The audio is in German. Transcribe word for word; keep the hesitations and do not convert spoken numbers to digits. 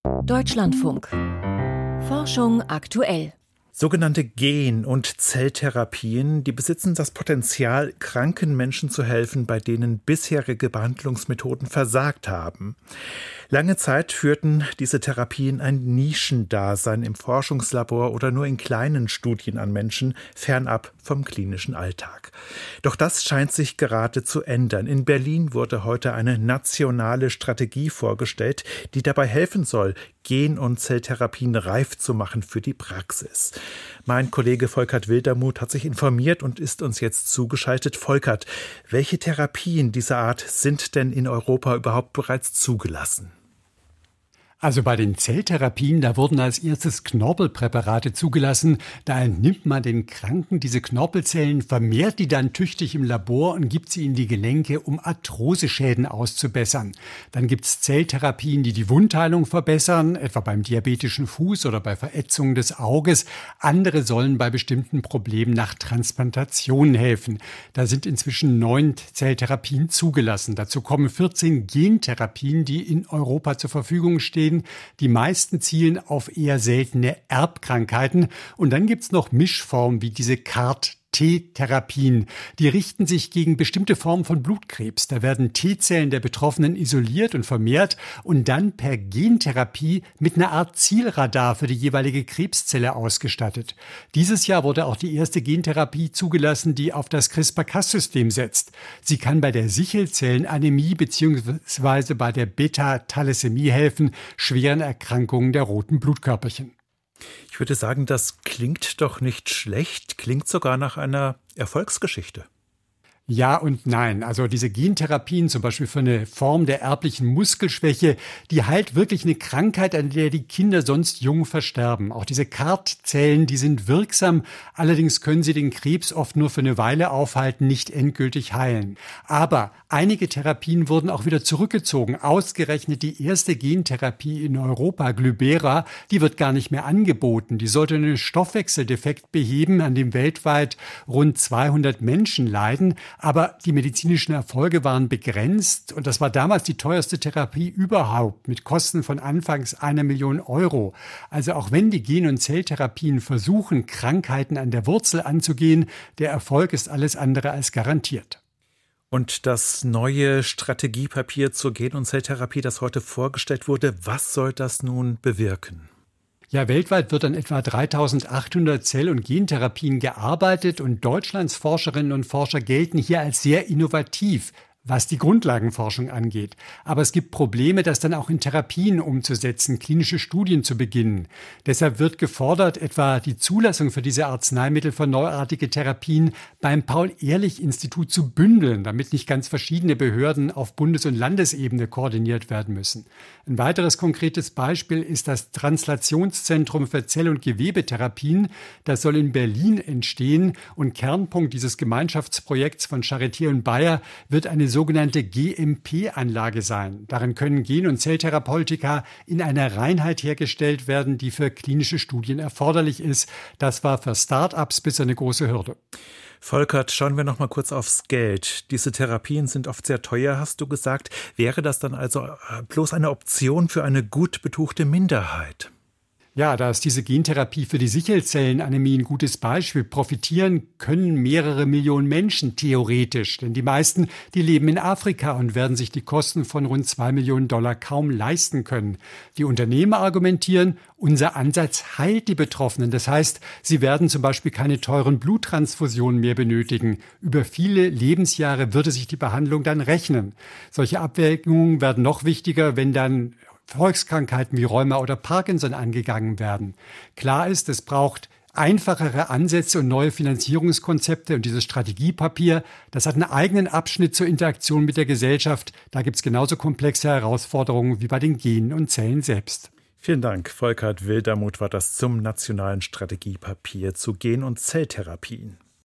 Deutschlandfunk. Forschung aktuell. Sogenannte Gen- und Zelltherapien, die besitzen das Potenzial, kranken Menschen zu helfen, bei denen bisherige Behandlungsmethoden versagt haben. Lange Zeit führten diese Therapien ein Nischendasein im Forschungslabor oder nur in kleinen Studien an Menschen, fernab vom klinischen Alltag. Doch das scheint sich gerade zu ändern. In Berlin wurde heute eine nationale Strategie vorgestellt, die dabei helfen soll, Gen- und Zelltherapien reif zu machen für die Praxis. Mein Kollege Volkert Wildermuth hat sich informiert und ist uns jetzt zugeschaltet. Volkert, welche Therapien dieser Art sind denn in Europa überhaupt bereits zugelassen? Also bei den Zelltherapien, da wurden als erstes Knorpelpräparate zugelassen. Da entnimmt man den Kranken diese Knorpelzellen, vermehrt die dann tüchtig im Labor und gibt sie in die Gelenke, um Arthroseschäden auszubessern. Dann gibt es Zelltherapien, die die Wundheilung verbessern, etwa beim diabetischen Fuß oder bei Verätzungen des Auges. Andere sollen bei bestimmten Problemen nach Transplantationen helfen. Da sind inzwischen neun Zelltherapien zugelassen. Dazu kommen vierzehn Gentherapien, die in Europa zur Verfügung stehen. Die meisten zielen auf eher seltene Erbkrankheiten. Und dann gibt's noch Mischformen wie diese C A R T-Therapien. Die richten sich gegen bestimmte Formen von Blutkrebs. Da werden T-Zellen der Betroffenen isoliert und vermehrt und dann per Gentherapie mit einer Art Zielradar für die jeweilige Krebszelle ausgestattet. Dieses Jahr wurde auch die erste Gentherapie zugelassen, die auf das CRISPR-Cas-System setzt. Sie kann bei der Sichelzellenanämie bzw. bei der Beta-Thalassämie helfen, schweren Erkrankungen der roten Blutkörperchen. Ich würde sagen, das klingt doch nicht schlecht, klingt sogar nach einer Erfolgsgeschichte. Ja und nein. Also diese Gentherapien, zum Beispiel für eine Form der erblichen Muskelschwäche, die heilt wirklich eine Krankheit, an der die Kinder sonst jung versterben. Auch diese C A R T-Zellen, die sind wirksam. Allerdings können sie den Krebs oft nur für eine Weile aufhalten, nicht endgültig heilen. Aber einige Therapien wurden auch wieder zurückgezogen. Ausgerechnet die erste Gentherapie in Europa, Glybera, die wird gar nicht mehr angeboten. Die sollte einen Stoffwechseldefekt beheben, an dem weltweit rund zweihundert Menschen leiden. Aber die medizinischen Erfolge waren begrenzt und das war damals die teuerste Therapie überhaupt mit Kosten von anfangs einer Million Euro. Also auch wenn die Gen- und Zelltherapien versuchen, Krankheiten an der Wurzel anzugehen, der Erfolg ist alles andere als garantiert. Und das neue Strategiepapier zur Gen- und Zelltherapie, das heute vorgestellt wurde, was soll das nun bewirken? Ja, weltweit wird an etwa dreitausendachthundert Zell- und Gentherapien gearbeitet und Deutschlands Forscherinnen und Forscher gelten hier als sehr innovativ, was die Grundlagenforschung angeht. Aber es gibt Probleme, das dann auch in Therapien umzusetzen, klinische Studien zu beginnen. Deshalb wird gefordert, etwa die Zulassung für diese Arzneimittel für neuartige Therapien beim Paul-Ehrlich-Institut zu bündeln, damit nicht ganz verschiedene Behörden auf Bundes- und Landesebene koordiniert werden müssen. Ein weiteres konkretes Beispiel ist das Translationszentrum für Zell- und Gewebetherapien. Das soll in Berlin entstehen und Kernpunkt dieses Gemeinschaftsprojekts von Charité und Bayer wird eine sogenannte G M P-Anlage sein. Darin können Gen- und Zelltherapeutika in einer Reinheit hergestellt werden, die für klinische Studien erforderlich ist. Das war für Start-ups bisher eine große Hürde. Volkert, schauen wir noch mal kurz aufs Geld. Diese Therapien sind oft sehr teuer, hast du gesagt. Wäre das dann also bloß eine Option für eine gut betuchte Minderheit? Ja, da ist diese Gentherapie für die Sichelzellenanämie ein gutes Beispiel. Profitieren können mehrere Millionen Menschen theoretisch, denn die meisten, die leben in Afrika und werden sich die Kosten von rund zwei Millionen Dollar kaum leisten können. Die Unternehmer argumentieren, unser Ansatz heilt die Betroffenen. Das heißt, sie werden zum Beispiel keine teuren Bluttransfusionen mehr benötigen. Über viele Lebensjahre würde sich die Behandlung dann rechnen. Solche Abwägungen werden noch wichtiger, wenn dann Volkskrankheiten wie Rheuma oder Parkinson angegangen werden. Klar ist, es braucht einfachere Ansätze und neue Finanzierungskonzepte. Und dieses Strategiepapier, das hat einen eigenen Abschnitt zur Interaktion mit der Gesellschaft. Da gibt es genauso komplexe Herausforderungen wie bei den Genen und Zellen selbst. Vielen Dank. Volkert Wildermuth war das zum nationalen Strategiepapier zu Gen- und Zelltherapien.